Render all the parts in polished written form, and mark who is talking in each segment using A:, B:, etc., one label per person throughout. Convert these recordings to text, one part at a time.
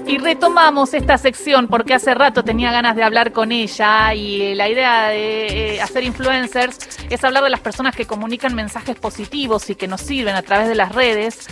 A: Y retomamos esta sección porque hace rato tenía ganas de hablar con ella y la idea de hacer influencers es hablar de las personas que comunican mensajes positivos y que nos sirven a través de las redes.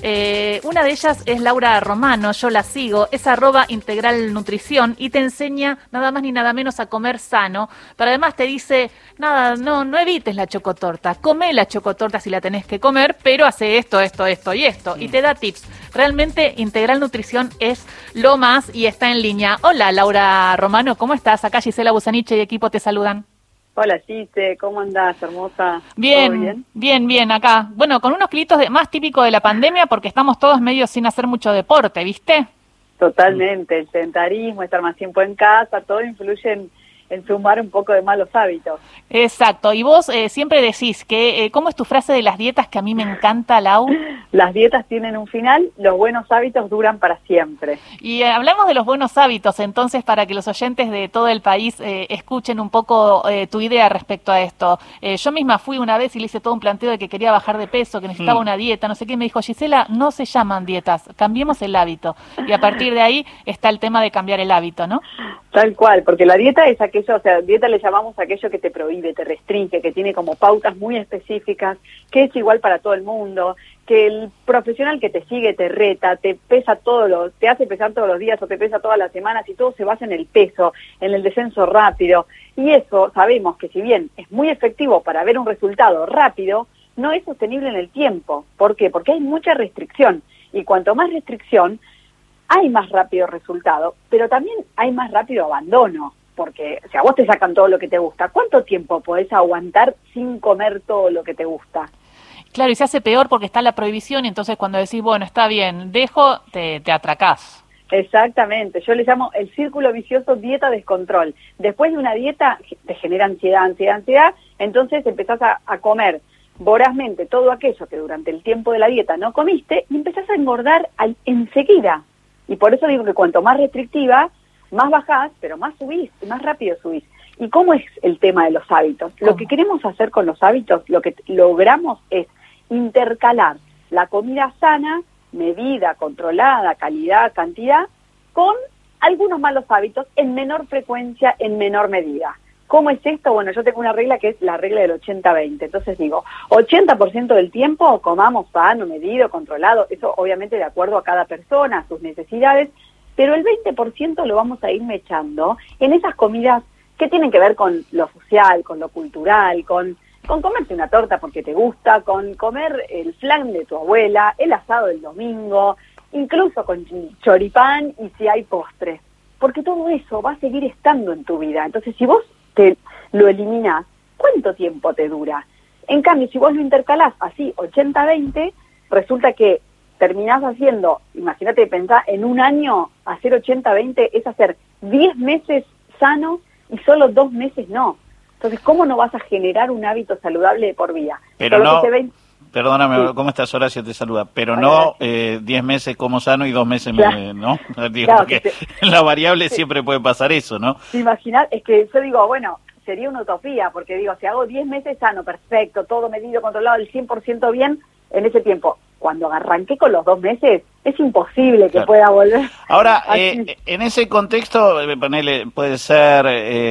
A: Una de ellas es Laura Romano, yo la sigo, es @integralnutrición y te enseña nada más ni nada menos a comer sano, pero además te dice, nada, no evites la chocotorta, come la chocotorta si la tenés que comer, pero hace esto y esto, y te da tips. Realmente Integral Nutrición es lo más y está en línea. Hola Laura Romano, ¿cómo estás? Acá Gisela Busaniche y equipo te saludan.
B: Hola, Gise, ¿cómo andás, hermosa?
A: Bien, bien, acá. Bueno, con unos kilitos más típico de la pandemia porque estamos todos medio sin hacer mucho deporte, ¿viste?
B: Totalmente, el sedentarismo, estar más tiempo en casa, todo influye en sumar un poco de malos hábitos.
A: Exacto, y vos siempre decís que, ¿cómo es tu frase de las dietas que a mí me encanta, Lau?
B: Las dietas tienen un final, los buenos hábitos duran para siempre.
A: Y hablamos de los buenos hábitos, entonces, para que los oyentes de todo el país escuchen un poco tu idea respecto a esto. Yo misma fui una vez y le hice todo un planteo de que quería bajar de peso, que necesitaba una dieta, no sé qué, y me dijo, Gisela, no se llaman dietas, cambiemos el hábito. Y a partir de ahí está el tema de cambiar el hábito, ¿no?
B: Tal cual, porque la dieta es aquello, o sea, dieta le llamamos aquello que te prohíbe, te restringe, que tiene como pautas muy específicas, que es igual para todo el mundo, que el profesional que te sigue te reta, te pesa te hace pesar todos los días o te pesa todas las semanas y todo se basa en el peso, en el descenso rápido. Y eso sabemos que si bien es muy efectivo para ver un resultado rápido, no es sostenible en el tiempo. ¿Por qué? Porque hay mucha restricción y cuanto más restricción, hay más rápido resultado, pero también hay más rápido abandono, porque si a vos te sacan todo lo que te gusta, ¿cuánto tiempo podés aguantar sin comer todo lo que te gusta?
A: Claro, y se hace peor porque está la prohibición y entonces cuando decís, bueno, está bien, dejo, te atracás.
B: Exactamente, yo le llamo el círculo vicioso dieta-descontrol. Después de una dieta te genera ansiedad, entonces empezás a comer vorazmente todo aquello que durante el tiempo de la dieta no comiste y empezás a engordar enseguida. Y por eso digo que cuanto más restrictiva, más bajás, pero más subís, más rápido subís. ¿Y cómo es el tema de los hábitos? Lo que queremos hacer con los hábitos, lo que logramos es intercalar la comida sana, medida, controlada, calidad, cantidad, con algunos malos hábitos en menor frecuencia, en menor medida. ¿Cómo es esto? Bueno, yo tengo una regla que es la regla del 80-20. Entonces digo, 80% del tiempo comamos sano, medido, controlado, eso obviamente de acuerdo a cada persona, a sus necesidades, pero el 20% lo vamos a ir mechando en esas comidas que tienen que ver con lo social, con lo cultural, con comerte una torta porque te gusta, con comer el flan de tu abuela, el asado del domingo, incluso con choripán y si hay postres. Porque todo eso va a seguir estando en tu vida. Entonces, si vos te lo eliminás, ¿cuánto tiempo te dura? En cambio, si vos lo intercalás así, 80-20, resulta que terminás haciendo, imagínate, pensá, en un año hacer 80-20 es hacer 10 meses sanos y solo 2 meses no. Entonces, ¿cómo no vas a generar un hábito saludable de por vida?
C: Pero
B: solo
C: no,
B: que se ven...
C: perdóname,
B: Sí.
C: ¿cómo estás? Horacio te saluda. Pero
B: Hola,
C: no
B: gracias.
C: 10 meses como sano y 2 meses,
B: Claro.
C: ¿no? Digo,
B: Claro,
C: porque
B: que
C: en la variable siempre puede pasar eso, ¿no?
B: imaginar, es que yo digo, bueno, sería una utopía, porque digo, si hago 10 meses sano, perfecto, todo medido, controlado, el 100% bien, en ese tiempo. Cuando arranqué con los 2 meses, es imposible que
C: Claro.
B: pueda volver.
C: Ahora,
B: así.
C: en ese contexto, ponele, puede ser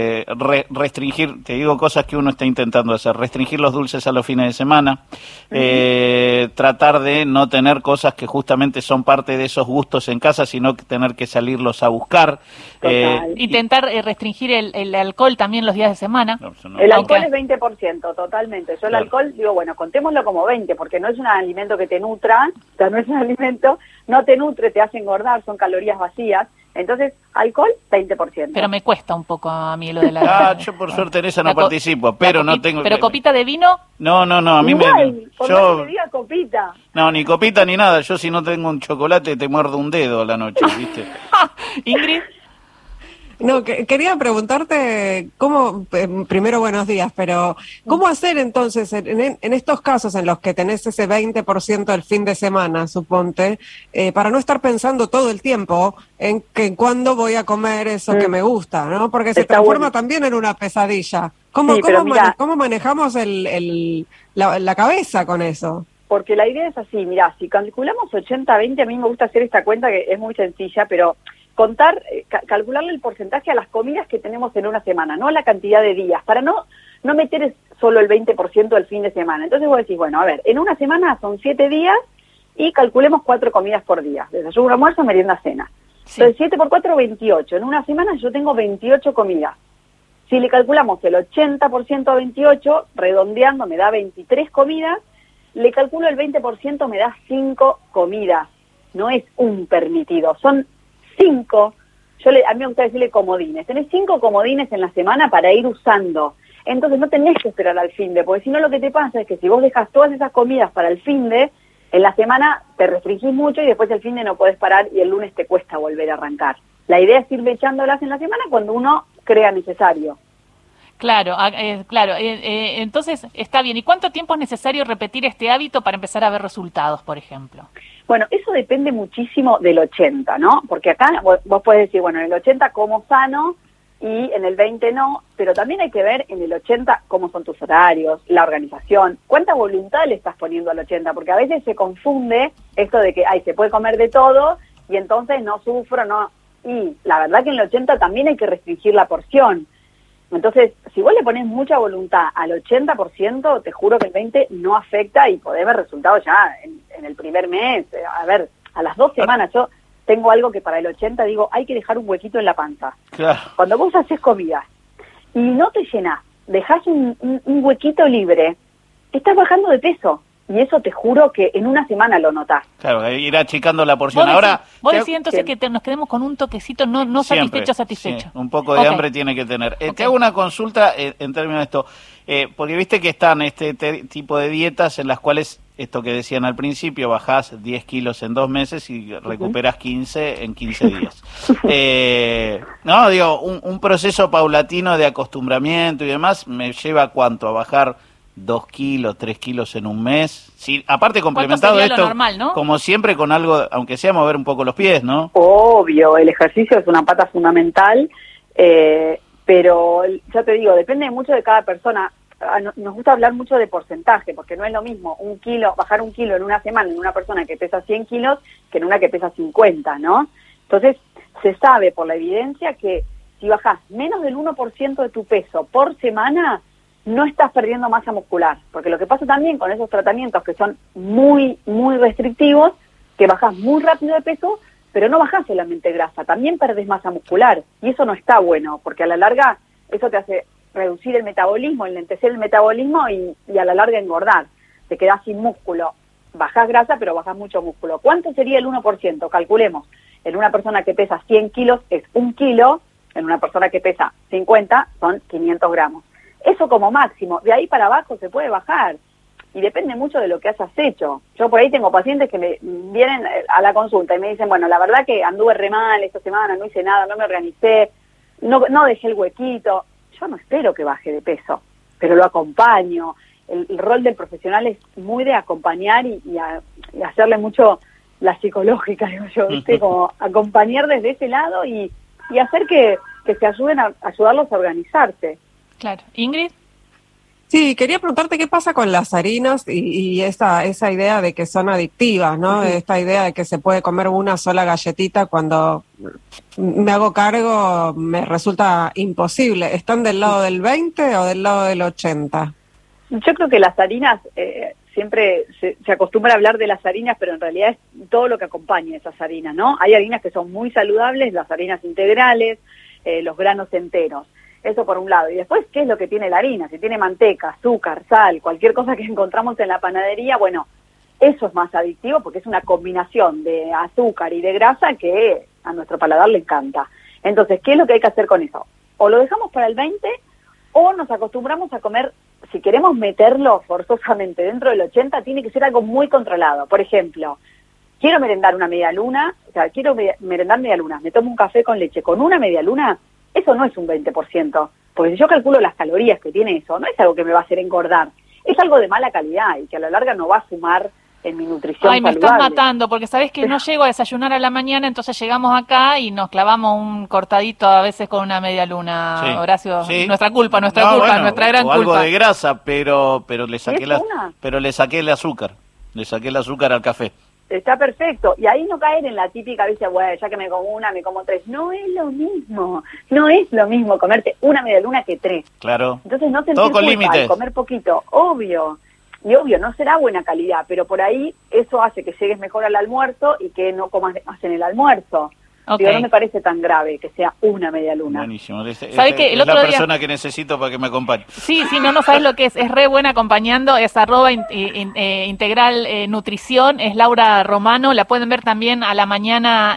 C: restringir, te digo cosas que uno está intentando hacer, restringir los dulces a los fines de semana, tratar de no tener cosas que justamente son parte de esos gustos en casa, sino que tener que salirlos a buscar.
B: Total.
A: Intentar restringir el alcohol también los días de semana.
C: No, eso no.
B: El alcohol
A: Aunque-
B: es 20%, totalmente. Yo el
C: Claro.
B: alcohol, digo, bueno, contémoslo como 20, porque no es un alimento que te nutra, o sea, no es un alimento, no te nutre, te hace engordar, son calorías vacías. Entonces, alcohol, 20%.
A: Pero me cuesta un poco a mí lo de la...
C: Yo por suerte en esa
A: la
C: no
A: co-
C: participo,
A: la
C: pero no
A: copita-
C: tengo...
A: Pero copita de vino,
C: No, a mí
B: Igual, por más que
C: yo...
B: te diga copita.
C: No, ni copita ni nada, yo si no tengo un chocolate te muerdo un dedo a la noche, ¿viste?
A: Ingrid.
D: No, quería preguntarte cómo, primero buenos días, pero ¿cómo hacer entonces en estos casos en los que tenés ese 20% del fin de semana, suponte, para no estar pensando todo el tiempo en cuándo voy a comer eso que me gusta, ¿no? Porque se
B: Está
D: transforma
B: bueno.
D: también en una pesadilla. ¿Cómo,
B: Sí, pero mira,
D: cómo manejamos la cabeza con eso?
B: porque la idea es así, mirá, si calculamos 80-20, a mí me gusta hacer esta cuenta que es muy sencilla, pero calcularle el porcentaje a las comidas que tenemos en una semana, no a la cantidad de días, para no meter solo el 20% del fin de semana. Entonces vos decís, bueno, a ver, en una semana son 7 días y calculemos 4 comidas por día, desayuno, almuerzo, merienda, cena. Sí. Entonces 7 por 4, 28. En una semana yo tengo 28 comidas. Si le calculamos el 80% a 28, redondeando me da 23 comidas, le calculo el 20%, me da 5 comidas. No es un permitido, son 5. A mí me gusta decirle comodines. Tenés 5 comodines en la semana para ir usando. Entonces no tenés que esperar al finde, porque si no lo que te pasa es que si vos dejas todas esas comidas para el finde, en la semana te restringís mucho y después el finde no podés parar y el lunes te cuesta volver a arrancar. La idea es ir echándolas en la semana cuando uno crea necesario.
A: Claro, claro. Entonces está bien. ¿Y cuánto tiempo es necesario repetir este hábito para empezar a ver resultados, por ejemplo?
B: Bueno, eso depende muchísimo del 80, ¿no? Porque acá vos podés decir, bueno, en el 80 como sano y en el 20 no, pero también hay que ver en el 80 cómo son tus horarios, la organización, cuánta voluntad le estás poniendo al 80, porque a veces se confunde esto de que, se puede comer de todo y entonces no sufro, no. Y la verdad que en el 80 también hay que restringir la porción. Entonces, si vos le ponés mucha voluntad al 80%, te juro que el 20 no afecta y podés ver resultados ya en el primer mes. A ver, a las 2 semanas yo tengo algo que para el 80 digo, hay que dejar un huequito en la panza.
C: Claro.
B: Cuando vos haces comida y no te llenás, dejás un huequito libre, estás bajando de peso. Y eso te juro que en una semana lo notás.
C: Claro, ir achicando la porción. Ahora,
A: vos decís entonces que nos quedemos con un toquecito no satisfecho.
C: Sí, un poco de hambre tiene que tener. Te hago una consulta en términos de esto, porque viste que están este tipo de dietas en las cuales, esto que decían al principio, bajás 10 kilos en 2 meses y recuperas 15 en 15 días. No, digo, un proceso paulatino de acostumbramiento y demás, ¿me lleva cuánto? ¿A bajar 2 kilos, 3 kilos en un mes? Sí, aparte complementado esto,
A: normal, ¿no?
C: como siempre, con algo, aunque sea mover un poco los pies, ¿no?
B: Obvio, el ejercicio es una pata fundamental, pero ya te digo, depende mucho de cada persona. Nos gusta hablar mucho de porcentaje, porque no es lo mismo bajar 1 kilo en una semana en una persona que pesa 100 kilos que en una que pesa 50, ¿no? Entonces, se sabe por la evidencia que si bajás menos del 1% de tu peso por semana, no estás perdiendo masa muscular, porque lo que pasa también con esos tratamientos que son muy, muy restrictivos, que bajás muy rápido de peso, pero no bajás solamente grasa, también perdés masa muscular, y eso no está bueno, porque a la larga eso te hace reducir el metabolismo, enlentecer el metabolismo y a la larga engordar, te quedás sin músculo, bajás grasa pero bajás mucho músculo. ¿Cuánto sería el 1%? Calculemos, en una persona que pesa 100 kilos es 1 kilo, en una persona que pesa 50 son 500 gramos. Eso como máximo, de ahí para abajo se puede bajar y depende mucho de lo que hayas hecho. Yo por ahí tengo pacientes que me vienen a la consulta y me dicen, bueno, la verdad que anduve re mal esta semana, no hice nada, no me organicé, no dejé el huequito. Yo no espero que baje de peso, pero lo acompaño. El rol del profesional es muy de acompañar y hacerle mucho la psicológica, digo yo, ¿viste? Como acompañar desde ese lado y hacer que se ayuden a ayudarlos a organizarse.
A: Claro. ¿Ingrid?
D: Sí, quería preguntarte qué pasa con las harinas y esa idea de que son adictivas, ¿no? Esta idea de que se puede comer una sola galletita cuando me hago cargo me resulta imposible. ¿Están del lado del 20 o del lado del 80?
B: Yo creo que las harinas, siempre se acostumbra a hablar de las harinas, pero en realidad es todo lo que acompaña esas harinas, ¿no? Hay harinas que son muy saludables, las harinas integrales, los granos enteros. Eso por un lado. Y después, ¿qué es lo que tiene la harina? Si tiene manteca, azúcar, sal, cualquier cosa que encontramos en la panadería, bueno, eso es más adictivo porque es una combinación de azúcar y de grasa que a nuestro paladar le encanta. Entonces, ¿qué es lo que hay que hacer con eso? O lo dejamos para el 20 o nos acostumbramos a comer, si queremos meterlo forzosamente dentro del 80, tiene que ser algo muy controlado. Por ejemplo, quiero merendar una media luna, quiero merendar media luna, me tomo un café con leche con una media luna. Eso no es un 20%, porque si yo calculo las calorías que tiene eso, no es algo que me va a hacer engordar, es algo de mala calidad y que a la larga no va a sumar en mi nutrición saludable.
A: Me estás matando, porque sabés que no llego a desayunar a la mañana, entonces llegamos acá y nos clavamos un cortadito a veces con una media luna, sí, Horacio, sí. Nuestra culpa, nuestra gran culpa.
C: Algo de grasa, pero le saqué le saqué el azúcar al café.
B: Está perfecto. Y ahí no caer en la típica, dice, bueno, ya que me como una, me como 3. No es lo mismo. No es lo mismo comerte una media luna que 3.
C: Claro.
B: Entonces no sentir
C: todo con
B: culpa
C: límites.
B: al comer poquito, obvio. Y obvio, no será buena calidad, pero por ahí eso hace que llegues mejor al almuerzo y que no comas más en el almuerzo.
A: Okay.
B: Digo, no me parece tan grave que sea una media luna.
C: Buenísimo.
A: ¿Sabe que el
C: es la
A: otro día...
C: persona que necesito para que me acompañe.
A: Sí, no sabes lo que es re buena acompañando, es @integral nutrición, es Laura Romano, la pueden ver también a la mañana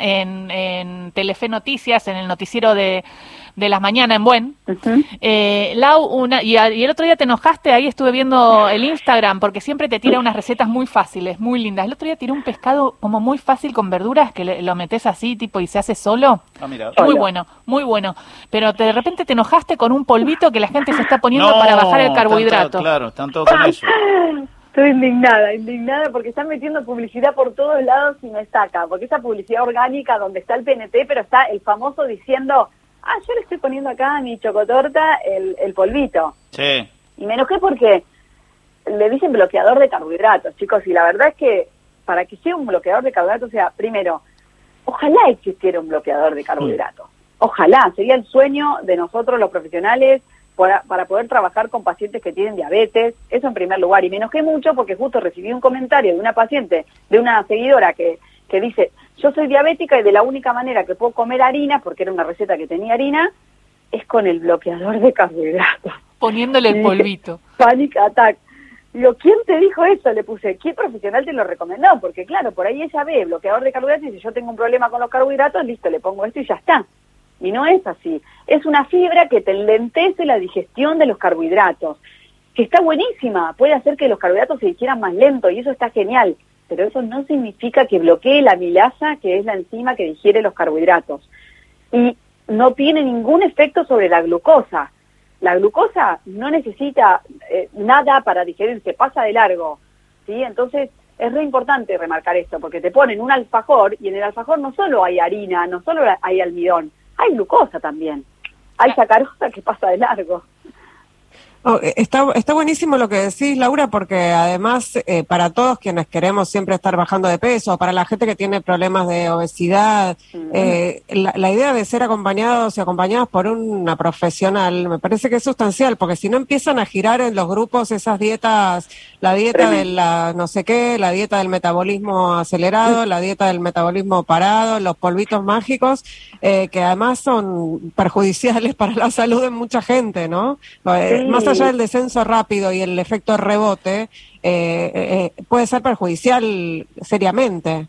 A: en Telefe Noticias, en el noticiero de las mañanas en Buen.
B: Uh-huh.
A: Lau, y el otro día te enojaste, ahí estuve viendo el Instagram, porque siempre te tira unas recetas muy fáciles, muy lindas. El otro día tiró un pescado como muy fácil con verduras, que lo metes así, tipo, y se hace solo.
C: Ah, mira.
A: Muy bueno, muy bueno. Pero de repente te enojaste con un polvito que la gente se está poniendo para bajar el carbohidrato.
C: Están todos con eso.
B: Estoy indignada porque están metiendo publicidad por todos lados y me saca, porque esa publicidad orgánica donde está el PNT, pero está el famoso diciendo, yo le estoy poniendo acá a mi chocotorta el polvito.
C: Sí.
B: Y me enojé porque le dicen bloqueador de carbohidratos, chicos, y la verdad es que para que sea un bloqueador de carbohidratos, o sea, primero, ojalá existiera un bloqueador de carbohidratos. Ojalá, sería el sueño de nosotros los profesionales para poder trabajar con pacientes que tienen diabetes, eso en primer lugar. Y me enojé mucho porque justo recibí un comentario de una paciente, de una seguidora que dice, yo soy diabética y de la única manera que puedo comer harina, porque era una receta que tenía harina, es con el bloqueador de carbohidratos.
A: Poniéndole el polvito.
B: Panic attack. Digo, ¿quién te dijo eso? Le puse, ¿qué profesional te lo recomendó? Porque claro, por ahí ella ve bloqueador de carbohidratos y dice, yo tengo un problema con los carbohidratos, listo, le pongo esto y ya está. Y no es así. Es una fibra que te lentece la digestión de los carbohidratos, que está buenísima, puede hacer que los carbohidratos se digieran más lento y eso está genial, pero eso no significa que bloquee la amilasa, que es la enzima que digiere los carbohidratos. Y no tiene ningún efecto sobre la glucosa. La glucosa no necesita nada para digerirse, pasa de largo, ¿sí? Entonces es re importante remarcar esto, porque te ponen un alfajor y en el alfajor no solo hay harina, no solo hay almidón, hay glucosa también, hay sacarosa que pasa de largo.
D: Oh, está buenísimo lo que decís, Laura, porque además para todos quienes queremos siempre estar bajando de peso, para la gente que tiene problemas de obesidad, la idea de ser acompañados y acompañadas por una profesional me parece que es sustancial, porque si no empiezan a girar en los grupos esas dietas, la dieta de la no sé qué, la dieta del metabolismo acelerado, la dieta del metabolismo parado, los polvitos mágicos, que además son perjudiciales para la salud de mucha gente, ¿no? Más allá del descenso rápido y el efecto rebote, puede ser perjudicial seriamente.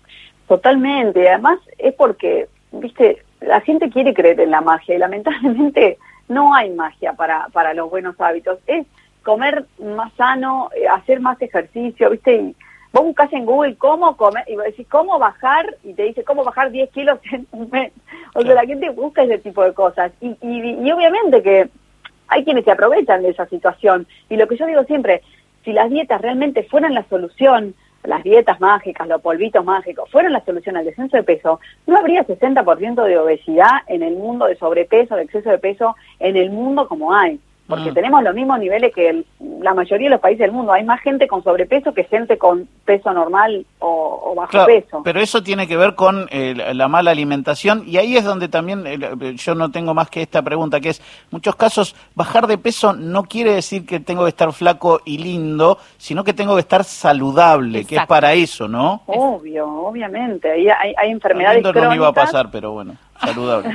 B: Totalmente, además es porque, viste, la gente quiere creer en la magia y lamentablemente no hay magia para los buenos hábitos. Es comer más sano, hacer más ejercicio, viste, y vos buscás en Google cómo comer, y vos decís cómo bajar, y te dice cómo bajar 10 kilos en un mes. O sea, la gente busca ese tipo de cosas. Y obviamente que hay quienes se aprovechan de esa situación. Y lo que yo digo siempre, si las dietas realmente fueran la solución, las dietas mágicas, los polvitos mágicos, fueran la solución al descenso de peso, no habría 60% de obesidad en el mundo, de sobrepeso, de exceso de peso en el mundo como hay. Porque tenemos los mismos niveles que la mayoría de los países del mundo. Hay más gente con sobrepeso que gente con peso normal o bajo peso.
C: Pero eso tiene que ver con la mala alimentación, y ahí es donde también yo no tengo más que esta pregunta, que es, muchos casos, bajar de peso no quiere decir que tengo que estar flaco y lindo, sino que tengo que estar saludable. Exacto. Que es para eso, ¿no?
B: Obvio, obviamente. Ahí hay enfermedades crónicas.
C: No me iba a pasar, pero bueno, saludable.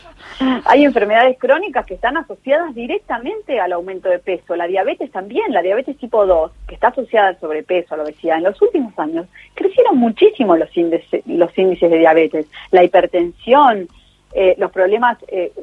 B: Hay enfermedades crónicas que están asociadas directamente al aumento de peso. La diabetes también, la diabetes tipo 2, que está asociada al sobrepeso, a la obesidad. En los últimos años crecieron muchísimo los índices de diabetes. La hipertensión, los problemas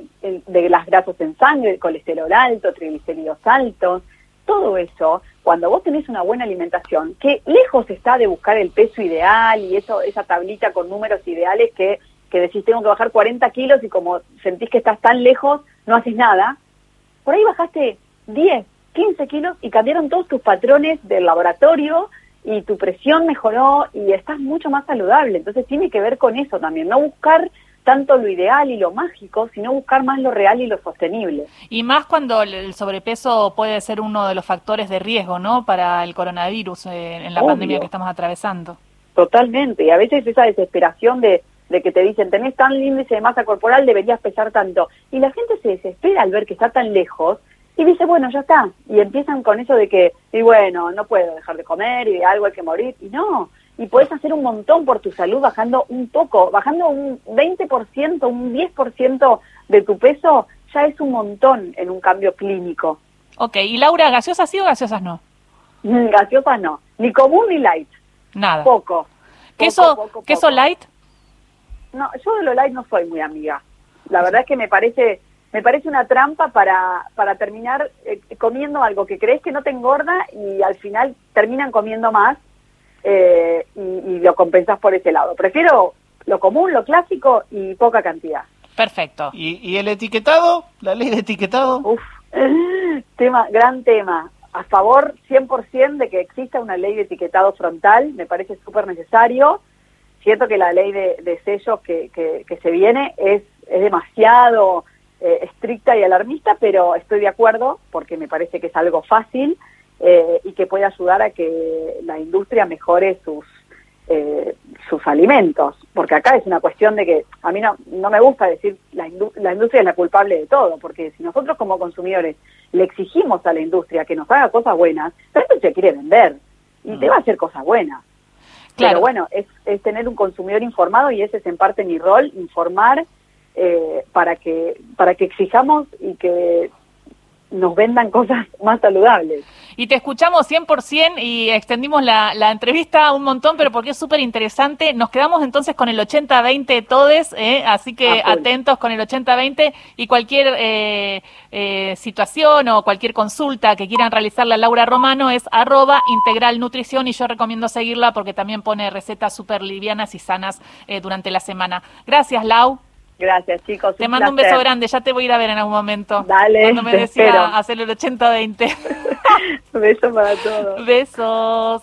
B: de las grasas en sangre, el colesterol alto, triglicéridos altos, todo eso, cuando vos tenés una buena alimentación, que lejos está de buscar el peso ideal y esa tablita con números ideales que decís tengo que bajar 40 kilos y como sentís que estás tan lejos, no haces nada, por ahí bajaste 10, 15 kilos y cambiaron todos tus patrones del laboratorio y tu presión mejoró y estás mucho más saludable. Entonces tiene que ver con eso también, no buscar tanto lo ideal y lo mágico, sino buscar más lo real y lo sostenible.
A: Y más cuando el sobrepeso puede ser uno de los factores de riesgo, ¿no?, para el coronavirus en la pandemia que estamos atravesando.
B: Totalmente, y a veces esa desesperación de que te dicen, tenés tan índice de masa corporal, deberías pesar tanto. Y la gente se desespera al ver que está tan lejos y dice, bueno, ya está. Y empiezan con eso de que, y bueno, no puedo dejar de comer y de algo hay que morir. Y no, y podés hacer un montón por tu salud bajando un poco, bajando un 20%, un 10% de tu peso, ya es un montón en un cambio clínico.
A: Ok, y Laura, ¿gaseosas sí o gaseosas no?
B: Gaseosas no, ni común ni light.
A: Nada.
B: Poco.
A: ¿Queso light?
B: No, yo de lo light no soy muy amiga. La verdad es que me parece una trampa para terminar comiendo algo que crees que no te engorda y al final terminan comiendo más y lo compensás por ese lado. Prefiero lo común, lo clásico y poca cantidad.
A: Perfecto.
C: ¿Y el etiquetado? ¿La ley de etiquetado?
B: Uf, gran tema. A favor 100% de que exista una ley de etiquetado frontal, me parece súper necesario. Siento que la ley de sellos que se viene es demasiado estricta y alarmista, pero estoy de acuerdo porque me parece que es algo fácil y que puede ayudar a que la industria mejore sus alimentos, porque acá es una cuestión de que a mí no me gusta decir la industria es la culpable de todo, porque si nosotros como consumidores le exigimos a la industria que nos haga cosas buenas, la industria quiere vender y te va a hacer cosas buenas.
A: Claro.
B: Pero bueno, es tener un consumidor informado y ese es en parte mi rol, informar para que exijamos y que nos vendan cosas más saludables.
A: Y te escuchamos 100% y extendimos la entrevista un montón, pero porque es súper interesante. Nos quedamos entonces con el 80-20 todes, así que atentos con el 80-20 y cualquier situación o cualquier consulta que quieran realizarle a Laura Romano es @integralnutrición y yo recomiendo seguirla porque también pone recetas súper livianas y sanas durante la semana. Gracias, Lau.
B: Gracias, chicos.
A: Te mando un beso grande, ya te voy a ir a ver en algún momento.
B: Dale,
A: cuando me decida hacer el 80-20.
B: Beso para todos.
A: Besos.